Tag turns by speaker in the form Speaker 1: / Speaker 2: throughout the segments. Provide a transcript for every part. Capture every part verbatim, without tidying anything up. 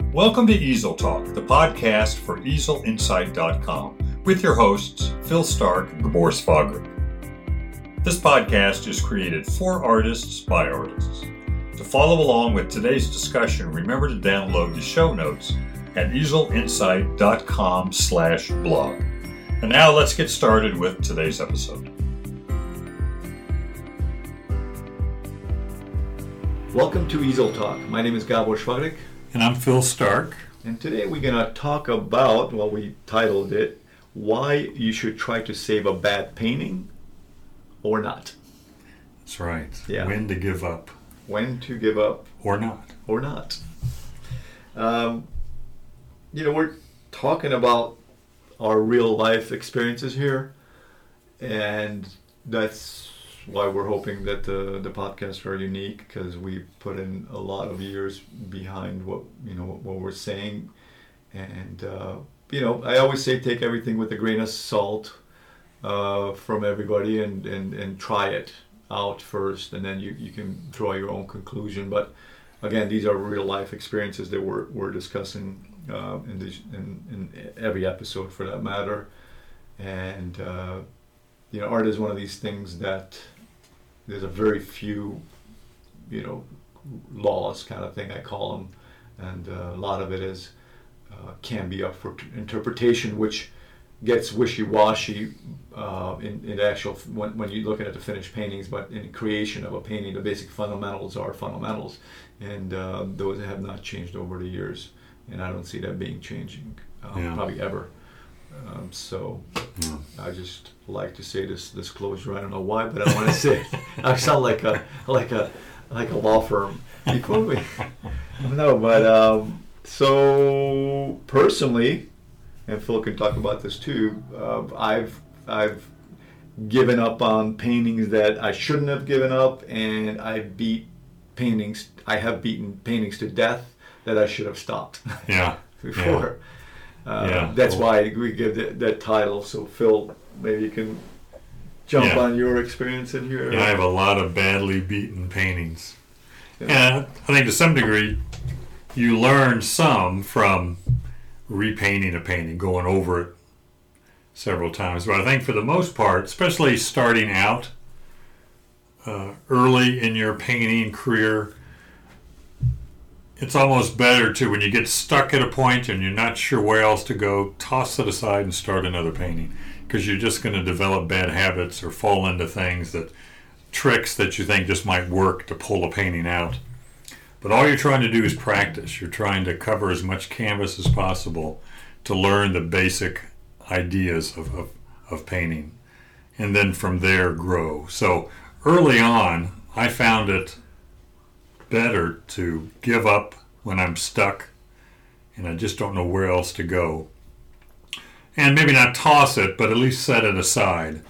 Speaker 1: Welcome to Easel Talk, the podcast for easel insight dot com, with your hosts, Phil Stark and Gabor Svagrik. This podcast is created for artists by artists. To follow along with today's discussion, remember to download the show notes at easel insight dot com slash blog. And now let's get started with today's episode.
Speaker 2: Welcome to Easel Talk. My name is Gabor Svagrik.
Speaker 1: And I'm Phil Stark.
Speaker 2: And today we're going to talk about, well, we titled it, Why You Should Try to Save a Bad Painting or Not.
Speaker 1: That's right.
Speaker 2: Yeah.
Speaker 1: When to give up.
Speaker 2: When to give up.
Speaker 1: Or not.
Speaker 2: Or not. Um, you know, we're talking about our real life experiences here. And that's why we're hoping that the, the podcasts are unique, because we put in a lot of years behind what, you know, what, what we're saying. And, uh, you know, I always say take everything with a grain of salt uh, from everybody and, and, and try it out first, and then you, you can draw your own conclusion. But again, these are real life experiences that we're, we're discussing uh, in, this, in, in every episode for that matter. And, uh, you know, art is one of these things that there's a very few, you know, laws kind of thing, I call them. And uh, a lot of it is, uh, can be up for t- interpretation, which gets wishy-washy uh, in, in actual, when, when you're looking at the finished paintings, but in the creation of a painting, the basic fundamentals are fundamentals. And uh, those have not changed over the years. And I don't see that being changing, um,
Speaker 1: yeah.
Speaker 2: probably ever. Um, so
Speaker 1: yeah.
Speaker 2: I just like to say this disclosure. I don't know why, but I want to say it. I sound like a like a like a law firm. You quote me? No, but um, so personally, and Phil can talk about this too. Uh, I've I've given up on paintings that I shouldn't have given up, and I beat paintings. I have beaten paintings to death that I should have stopped.
Speaker 1: Yeah.
Speaker 2: before.
Speaker 1: Yeah.
Speaker 2: Uh,
Speaker 1: yeah.
Speaker 2: That's
Speaker 1: Well,
Speaker 2: why we give that, that title. So Phil, maybe you can jump
Speaker 1: Yeah.
Speaker 2: on your experience in here.
Speaker 1: Yeah, I have a lot of badly beaten paintings.
Speaker 2: Yeah.
Speaker 1: And I think to some degree, you learn some from repainting a painting, going over it several times. But I think for the most part, especially starting out uh, early in your painting career, it's almost better to, when you get stuck at a point and you're not sure where else to go, toss it aside and start another painting, because you're just going to develop bad habits or fall into things, that tricks that you think just might work to pull a painting out. But all you're trying to do is practice. You're trying to cover as much canvas as possible to learn the basic ideas of, of, of painting, and then from there grow. So early on, I found it better to give up when I'm stuck and I just don't know where else to go, and maybe not toss it, but at least set it aside,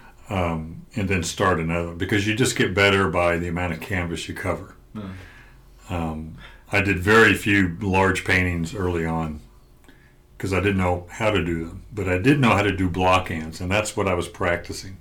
Speaker 1: um, and then start another, because you just get better by the amount of canvas you cover.
Speaker 2: Mm.
Speaker 1: um, I did very few large paintings early on because I didn't know how to do them, but I did know how to do block hands, and that's what I was practicing.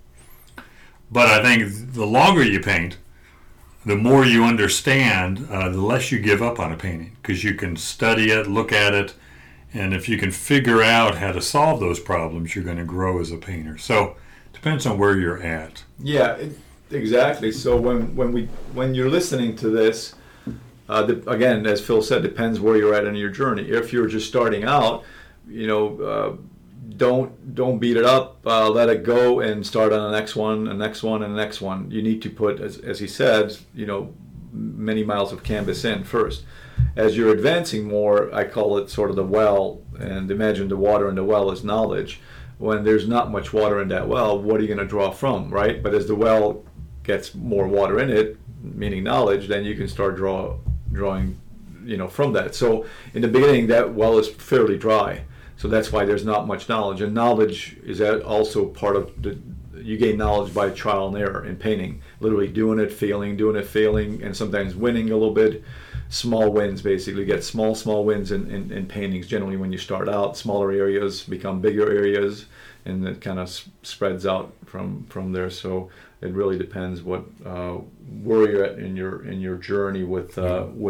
Speaker 1: But I think the longer you paint, the more you understand, uh, the less you give up on a painting, because you can study it, look at it, and if you can figure out how to solve those problems, you're going to grow as a painter. So it depends on where you're at.
Speaker 2: Yeah, it, exactly. So when when we when you're listening to this, uh, the, again, as Phil said, depends where you're at in your journey. If you're just starting out, you know, uh, don't don't beat it up. Uh, let it go and start on the next one, the next one, and the next one. You need to put, as as he said, you know, many miles of canvas in first. As you're advancing more, I call it sort of the well, and imagine the water in the well is knowledge. When there's not much water in that well, what are you going to draw from, right? But as the well gets more water in it, meaning knowledge, then you can start draw drawing, you know, from that. So in the beginning, that well is fairly dry. So that's why there's not much knowledge. And knowledge is also part of the, you gain knowledge by trial and error in painting. Literally doing it, failing, doing it, failing, and sometimes winning a little bit. Small wins, basically. Get small, small wins in, in, in paintings. Generally, when you start out, smaller areas become bigger areas, and it kind of s- spreads out from, from there. So it really depends what uh, where you're at in your in your journey with uh, with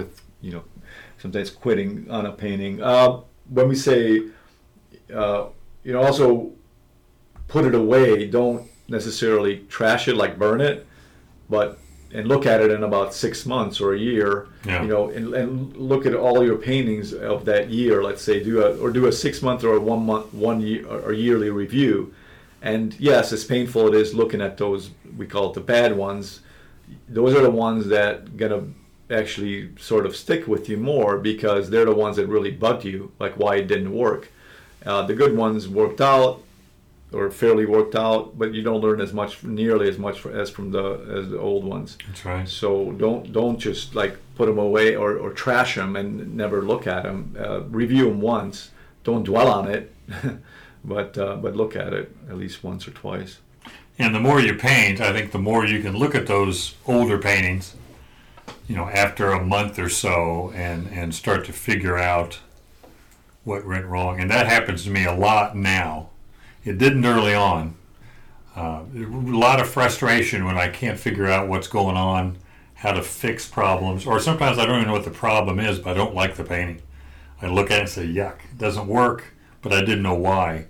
Speaker 2: you know, sometimes quitting on a painting. Uh, when we say, uh, you know, also put it away, don't necessarily trash it, like burn it, but and look at it in about six months or a year,
Speaker 1: Yeah.
Speaker 2: you know, and, and look at all your paintings of that year. Let's say do a or do a six month or a one month, one year or yearly review. And yes, as painful it is looking at those, we call it the bad ones. Those are the ones that gonna actually sort of stick with you more because they're the ones that really bug you, like why it didn't work. Uh, the good ones worked out, or fairly worked out, but you don't learn as much, nearly as much as from the as the old ones.
Speaker 1: That's right.
Speaker 2: So don't don't just like put them away or, or trash them and never look at them. Uh, review them once. Don't dwell on it, but uh, but look at it at least once or twice.
Speaker 1: And the more you paint, I think the more you can look at those older paintings, you know, after a month or so, and and start to figure out what went wrong. And that happens to me a lot now. It didn't early on. Uh, a lot of frustration when I can't figure out what's going on, how to fix problems, or sometimes I don't even know what the problem is, but I don't like the painting. I look at it and say, yuck, it doesn't work, but I didn't know why.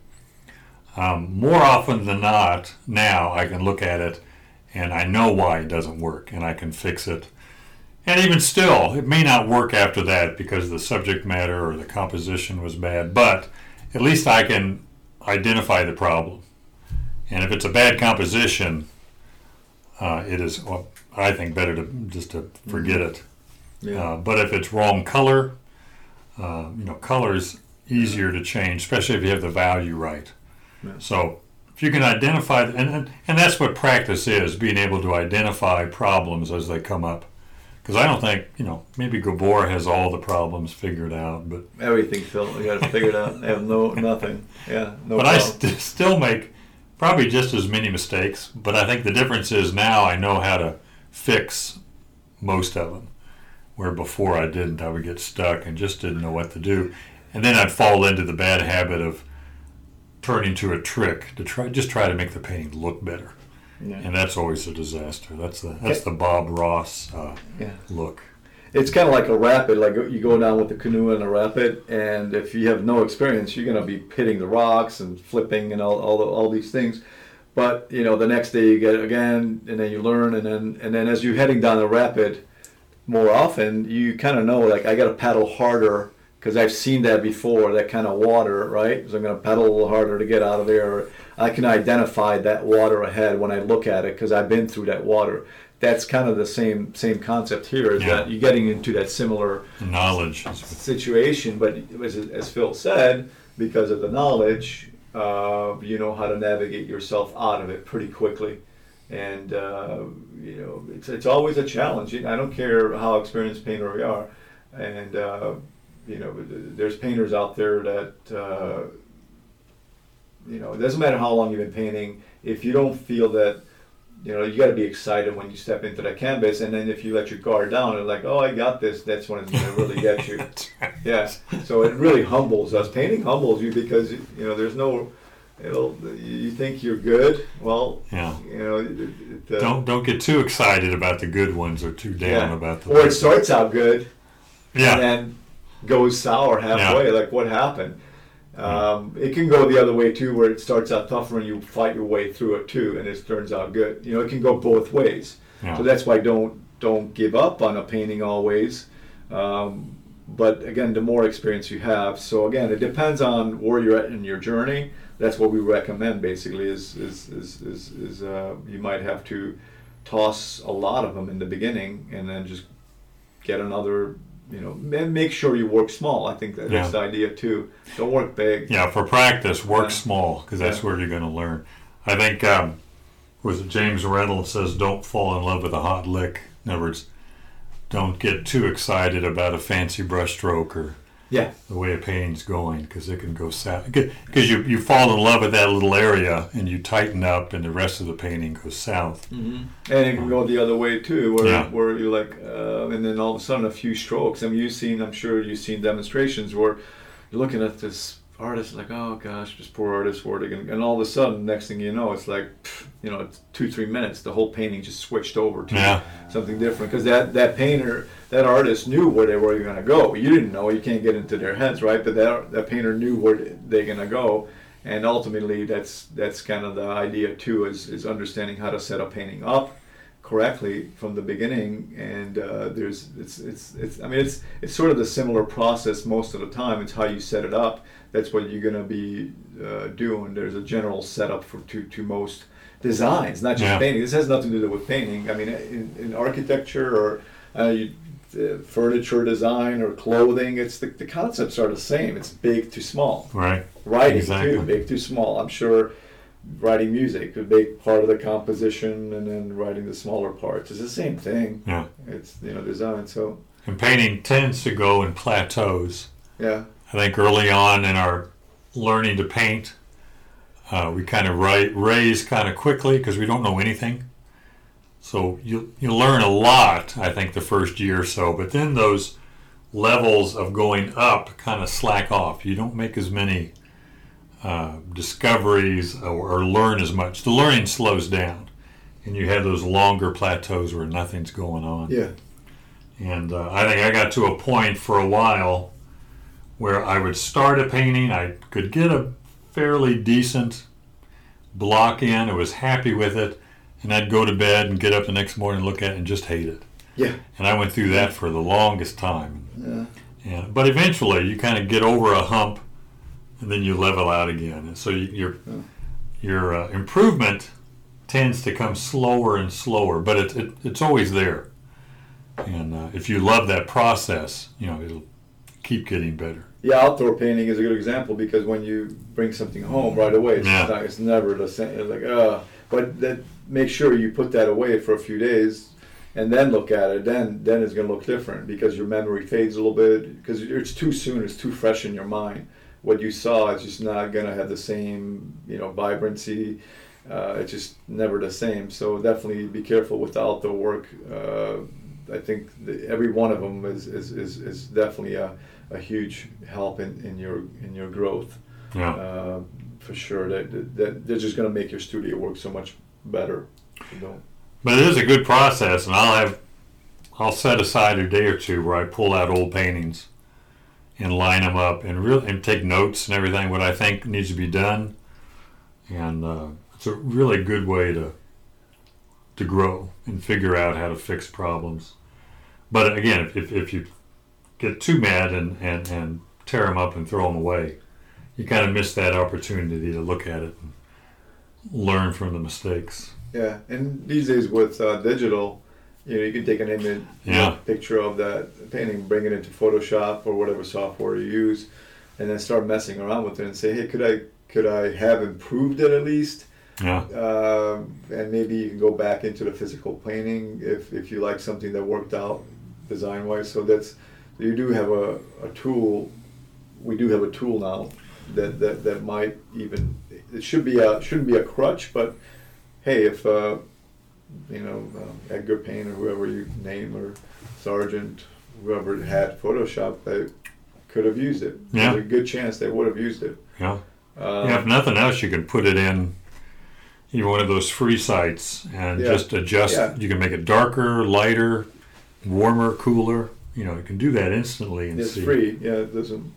Speaker 1: Um, more often than not, now I can look at it and I know why it doesn't work, and I can fix it. And even still, it may not work after that because the subject matter or the composition was bad, but at least I can identify the problem. And if it's a bad composition, uh, it is, well, I think, better to just to forget it.
Speaker 2: Yeah.
Speaker 1: Uh, but if it's wrong color, uh, you know, color's easier to change, especially if you have the value right.
Speaker 2: Yeah.
Speaker 1: So if you can identify, and, and and that's what practice is, being able to identify problems as they come up. Because I don't think, you know, maybe Gabor has all the problems figured out, but
Speaker 2: Everything, Phil. You got to figure it out. I have no nothing. Yeah, no.
Speaker 1: but I
Speaker 2: problem.
Speaker 1: st- still make probably just as many mistakes. But I think the difference is now I know how to fix most of them, where before I didn't. I would get stuck and just didn't know what to do, and then I'd fall into the bad habit of turning to a trick to try just try to make the painting look better.
Speaker 2: Yeah.
Speaker 1: And that's always a disaster. That's the that's the Bob Ross uh,
Speaker 2: Yeah.
Speaker 1: look.
Speaker 2: It's kind of like a rapid, like you go down with the canoe in a rapid, and if you have no experience, you're going to be hitting the rocks and flipping and all all, the, all these things. But you know, the next day you get it again, and then you learn, and then and then as you're heading down the rapid more often, you kind of know, like, I got to paddle harder because I've seen that before, that kind of water, right? So I'm going to paddle a little harder to get out of there. I can identify that water ahead when I look at it because I've been through that water. That's kind of the same same concept here, is
Speaker 1: Yeah.
Speaker 2: that you're getting into that similar
Speaker 1: Knowledge. is-
Speaker 2: situation, but as, as Phil said, because of the knowledge, uh, you know how to navigate yourself out of it pretty quickly. And uh, you know, it's it's always a challenge. I don't care how experienced painter we are, and uh, you know, there's painters out there that uh, you know, it doesn't matter how long you've been painting. If you don't feel that, you know, you got to be excited when you step into that canvas, and then if you let your guard down and like, oh, I got this, that's when it's going to really get you. Yeah. So it really humbles us. Painting humbles you because, you know, there's no, it'll, you think you're good. Well,
Speaker 1: Yeah.
Speaker 2: you know, it, it, uh,
Speaker 1: Don't don't get too excited about the good ones or too down
Speaker 2: yeah.
Speaker 1: about the
Speaker 2: Or it starts out good
Speaker 1: yeah.
Speaker 2: and then goes sour halfway.
Speaker 1: Yeah.
Speaker 2: Like, what happened? Um, it can go the other way too, where it starts out tougher and you fight your way through it too, and it turns out good. You know, it can go both ways.
Speaker 1: Yeah.
Speaker 2: So that's why don't don't give up on a painting always. Um, but again, the more experience you have. So again, it depends on where you're at in your journey. That's what we recommend basically. Is is is is, is uh, you might have to toss a lot of them in the beginning, and then just get another. You know, and make sure you work small. I think that,
Speaker 1: Yeah.
Speaker 2: that's the idea too. Don't work big.
Speaker 1: Yeah, for practice, work
Speaker 2: Yeah.
Speaker 1: small, because that's
Speaker 2: Yeah.
Speaker 1: where you're going to learn. I think, um, was it James Reynolds says, don't fall in love with a hot lick. In other words, don't get too excited about a fancy brush stroke or
Speaker 2: Yeah.
Speaker 1: the way a painting's going, because it can go south. Because you, you fall in love with that little area and you tighten up and the rest of the painting goes south.
Speaker 2: Mm-hmm. And it can go the other way too, where
Speaker 1: Yeah.
Speaker 2: where you're like, uh, and then all of a sudden a few strokes. I mean, you've seen, I'm sure you've seen demonstrations where you're looking at this artists like, oh gosh, this poor artist, where they gonna, and all of a sudden, next thing you know, it's like, pff, you know, it's two, three minutes, the whole painting just switched over to
Speaker 1: Yeah.
Speaker 2: something different. Because that, that painter, that artist knew where they were going to go. You didn't know, you can't get into their heads, right? But that, that painter knew where they're going to go. And ultimately, that's that's kind of the idea too, is, is understanding how to set a painting up correctly from the beginning. And uh, there's it's it's it's I mean it's it's sort of the similar process most of the time. It's how you set it up. That's what you're going to be uh, doing. There's a general setup for to to most designs, not just
Speaker 1: Yeah.
Speaker 2: painting. This has nothing to do with painting. I mean, in, in architecture or uh, you, uh, furniture design or clothing, it's the, the concepts are the same. It's big to small.
Speaker 1: Right.
Speaker 2: Writing
Speaker 1: Exactly.
Speaker 2: too, big to small. I'm sure writing music, a big part of the composition, and then writing the smaller parts is the same thing.
Speaker 1: Yeah.
Speaker 2: It's, you know, design. So
Speaker 1: And painting tends to go in plateaus.
Speaker 2: yeah,
Speaker 1: I think early on in our learning to paint, uh, we kind of ri- raise kind of quickly because we don't know anything. So you you learn a lot, I think, the first year or so, but then those levels of going up kind of slack off. You don't make as many uh, discoveries or, or learn as much. The learning slows down, and you have those longer plateaus where nothing's going on.
Speaker 2: yeah,
Speaker 1: And uh, I think I got to a point for a while where I would start a painting, I could get a fairly decent block in, I was happy with it, and I'd go to bed and get up the next morning and look at it and just hate it.
Speaker 2: yeah,
Speaker 1: And I went through that for the longest time.
Speaker 2: yeah.
Speaker 1: And, but eventually you kind of get over a hump and then you level out again. And so you, your,
Speaker 2: Yeah.
Speaker 1: your uh, improvement tends to come slower and slower, but it, it, it's always there. And uh, if you love that process, you know, it'll keep getting better.
Speaker 2: Yeah, outdoor painting is a good example because when you bring something home right away, it's,
Speaker 1: Yeah.
Speaker 2: not, it's never the same. It's like, uh, but that, make sure you put that away for a few days and then look at it. Then then it's going to look different because your memory fades a little bit because it's too soon. It's too fresh in your mind. What you saw is just not going to have the same, you know, vibrancy. Uh, it's just never the same. So definitely be careful with the outdoor work. Uh, I think the, every one of them is is, is, is definitely a, a huge help in, in your in your growth.
Speaker 1: Yeah.
Speaker 2: Uh, for sure, that, that they're just going to make your studio work so much better. You know?
Speaker 1: But it is a good process, and I'll have I'll set aside a day or two where I pull out old paintings and line them up and really and take notes and everything what I think needs to be done, and uh, it's a really good way to to grow and figure out how to fix problems. But again, if if, if you get too mad and, and, and tear them up and throw them away, you kind of miss that opportunity to look at it and learn from the mistakes.
Speaker 2: Yeah, and these days with uh, digital, you know, you can take an image,
Speaker 1: Yeah.
Speaker 2: picture of that painting, bring it into Photoshop or whatever software you use, and then start messing around with it and say, hey, could I could I have improved it at least?
Speaker 1: Yeah.
Speaker 2: Uh, and maybe you can go back into the physical painting if, if you like something that worked out design wise. So that's you do have a, a tool. We do have a tool now that, that, that might even it should be a shouldn't be a crutch, but hey, if uh, you know uh, Edgar Payne or whoever you name or Sargent, whoever had Photoshop, they could have used it.
Speaker 1: Yeah.
Speaker 2: There's a good chance they would have used it.
Speaker 1: Yeah.
Speaker 2: Um,
Speaker 1: Yeah, if nothing else, you can put it in even one of those free sites and
Speaker 2: Yeah.
Speaker 1: just adjust.
Speaker 2: Yeah.
Speaker 1: You can make it darker, lighter, warmer, cooler. You know, you can do that instantly and
Speaker 2: It's
Speaker 1: see.
Speaker 2: free. Yeah, it doesn't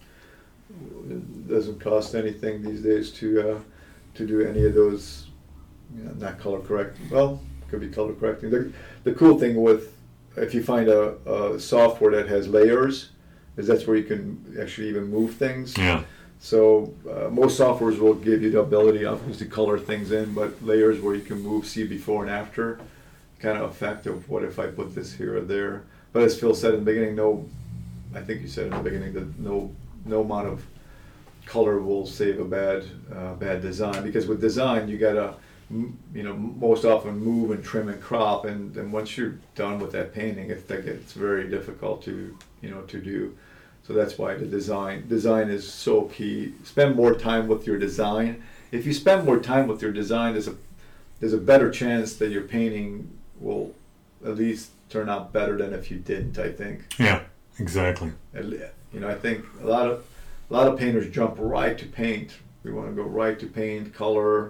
Speaker 2: it doesn't cost anything these days to uh, to do any of those. You know, not color correct. Well, could be color correcting. The, the cool thing with if you find a, a software that has layers, is that's where you can actually even move things.
Speaker 1: Yeah,
Speaker 2: So uh, most softwares will give you the ability, obviously, to color things in, but layers where you can move, see before and after, kind of effect of what if I put this here or there. But as Phil said in the beginning, no, I think you said in the beginning that no, no amount of color will save a bad, uh, bad design. Because with design, you gotta, m- you know, most often move and trim and crop, and, and once you're done with that painting, it's like it's very difficult to, you know, to do. So that's why the design design is so key. Spend more time with your design. If you spend more time with your design, there's a there's a better chance that your painting will at least turn out better than if you didn't. I think.
Speaker 1: yeah, exactly.
Speaker 2: At le- You know, I think a lot of a lot of painters jump right to paint. We want to go right to paint, color.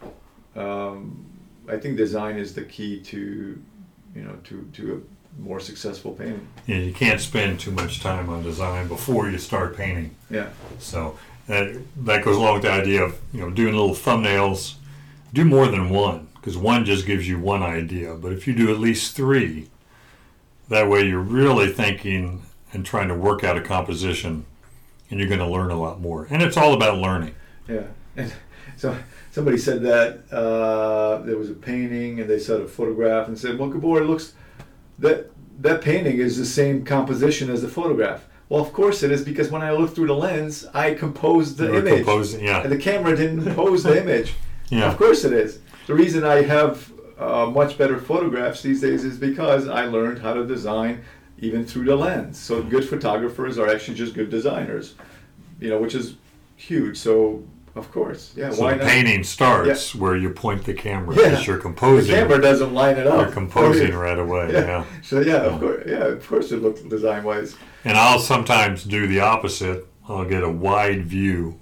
Speaker 2: Um, I think design is the key to, you know, to, to a more successful painting.
Speaker 1: Yeah, you can't spend too much time on design before you start painting.
Speaker 2: Yeah.
Speaker 1: So that that goes along with the idea of, you know, doing little thumbnails. Do more than one, because one just gives you one idea. But if you do at least three, that way you're really thinking and trying to work out a composition, and you're going to learn a lot more. And it's all about learning.
Speaker 2: Yeah. And so somebody said that uh, there was a painting, and they saw a photograph and said, well, Gabor, it looks, that, that painting is the same composition as the photograph. Well, of course it is, because when I looked through the lens, I composed the
Speaker 1: You were
Speaker 2: image.
Speaker 1: composing, yeah.
Speaker 2: And the camera didn't compose the image.
Speaker 1: Yeah.
Speaker 2: Of course it is. The reason I have uh, much better photographs these days is because I learned how to design even through the lens. So good photographers are actually just good designers, you know, which is huge. So, of course, yeah,
Speaker 1: So
Speaker 2: why
Speaker 1: the
Speaker 2: not?
Speaker 1: painting starts where you point the camera,
Speaker 2: Yeah.
Speaker 1: because you're composing.
Speaker 2: The camera doesn't line it up.
Speaker 1: You're composing
Speaker 2: Oh, yeah.
Speaker 1: right away.
Speaker 2: Yeah.
Speaker 1: Yeah.
Speaker 2: So yeah,
Speaker 1: Yeah.
Speaker 2: of course, yeah, of course it looks design-wise.
Speaker 1: And I'll sometimes do the opposite. I'll get a wide view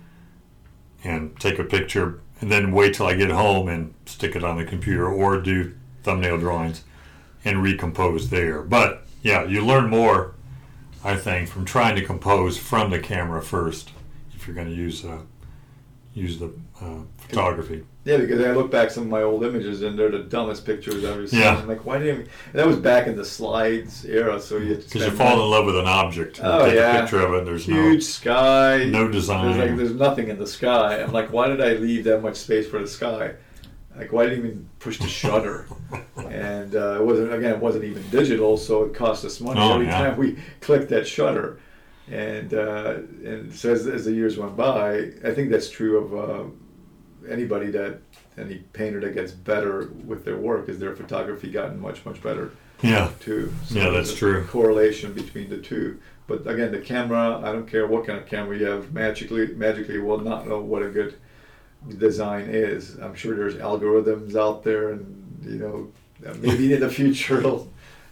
Speaker 1: and take a picture, and then wait till I get home and stick it on the computer, or do thumbnail drawings and recompose there. But yeah, you learn more, I think, from trying to compose from the camera first, if you're going to use uh, use the uh, photography.
Speaker 2: Yeah, because I look back some of my old images and they're the dumbest pictures I've ever seen.
Speaker 1: Yeah.
Speaker 2: I'm like, why didn't we? And that was back in the slides era, so you had to
Speaker 1: Because you
Speaker 2: spend
Speaker 1: fall
Speaker 2: money.
Speaker 1: in love with an object. You
Speaker 2: Oh,
Speaker 1: take
Speaker 2: yeah.
Speaker 1: a picture of it. There's
Speaker 2: Huge sky.
Speaker 1: no no design.
Speaker 2: There's like there's nothing in the sky. I'm like, why did I leave that much space for the sky? Like, why didn't I even push the shutter? And uh, it wasn't again, it wasn't even digital, so it cost us money
Speaker 1: Oh,
Speaker 2: every
Speaker 1: yeah.
Speaker 2: time we clicked that shutter. And uh, and so as, as the years went by, I think that's true of uh, anybody that any painter that gets better with their work, is their photography gotten much much better
Speaker 1: yeah.
Speaker 2: too. So
Speaker 1: Yeah,
Speaker 2: there's
Speaker 1: that's
Speaker 2: a
Speaker 1: true.
Speaker 2: Correlation between the two. But again, the camera, I don't care what kind of camera you have, magically magically will not know what a good design is. I'm sure there's algorithms out there, and you know, maybe in the future it'll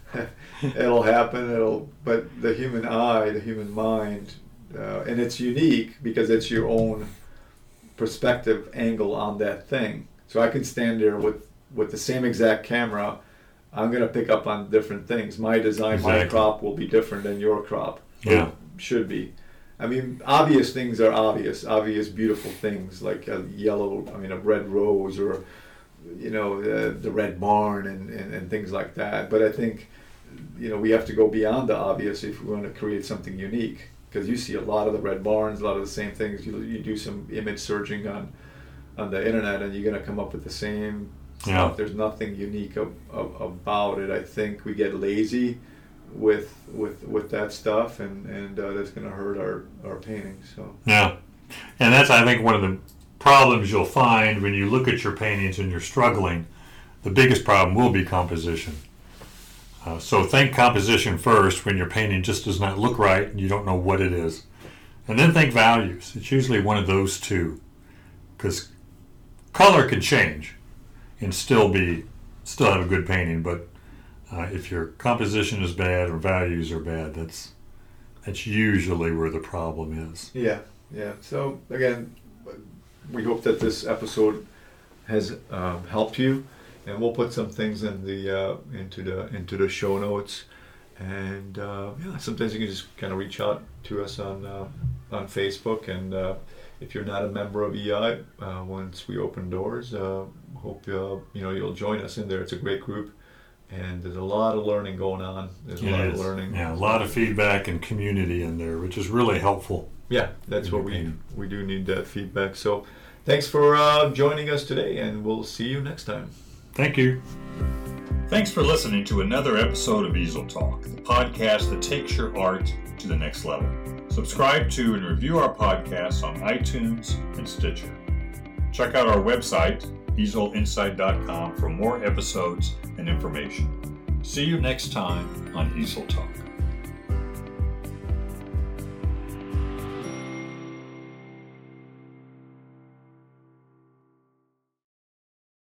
Speaker 2: it'll happen. It'll, but the human eye, the human mind, uh, and it's unique because it's your own perspective angle on that thing. So I can stand there with with the same exact camera. I'm going to pick up on different things. My design, my
Speaker 1: Exactly.
Speaker 2: crop will be different than your crop. Or
Speaker 1: Yeah.
Speaker 2: should be. I mean, obvious things are obvious. Obvious, beautiful things like a yellow, I mean, a red rose, or, you know, the, the red barn and, and, and things like that. But I think, you know, we have to go beyond the obvious if we want to create something unique. Because you see a lot of the red barns, a lot of the same things. You, you do some image searching on on the internet, and you're going to come up with the same
Speaker 1: Yeah.
Speaker 2: stuff. There's nothing unique of, of, about it. I think we get lazy with with with that stuff, and and uh, that's going to hurt our our painting. So
Speaker 1: Yeah, and that's, I think, one of the problems you'll find when you look at your paintings and you're struggling. The biggest problem will be composition. Uh, so think composition first when your painting just does not look right and you don't know what it is. And then think values. It's usually one of those two, because color can change and still be still have a good painting, but uh, if your composition is bad or values are bad, that's that's usually where the problem is.
Speaker 2: yeah, yeah. So again, we hope that this episode has um, helped you, and we'll put some things in the uh, into the into the show notes. And uh, yeah, sometimes you can just kind of reach out to us on uh, on Facebook, and uh, if you're not a member of E I, uh, once we open doors, uh, hope uh, you know you'll join us in there. It's a great group, and there's a lot of learning going on. There's a
Speaker 1: It
Speaker 2: lot
Speaker 1: is.
Speaker 2: of learning.
Speaker 1: Yeah, a lot of feedback and community in there, which is really helpful.
Speaker 2: Yeah, that's what we
Speaker 1: Painting.
Speaker 2: we do need that feedback. So, thanks for uh, joining us today, and we'll see you next time.
Speaker 1: Thank you. Thanks for listening to another episode of Easel Talk, the podcast that takes your art to the next level. Subscribe to and review our podcasts on iTunes and Stitcher. Check out our website, easel insight dot com, for more episodes and information. See you next time on Easel Talk.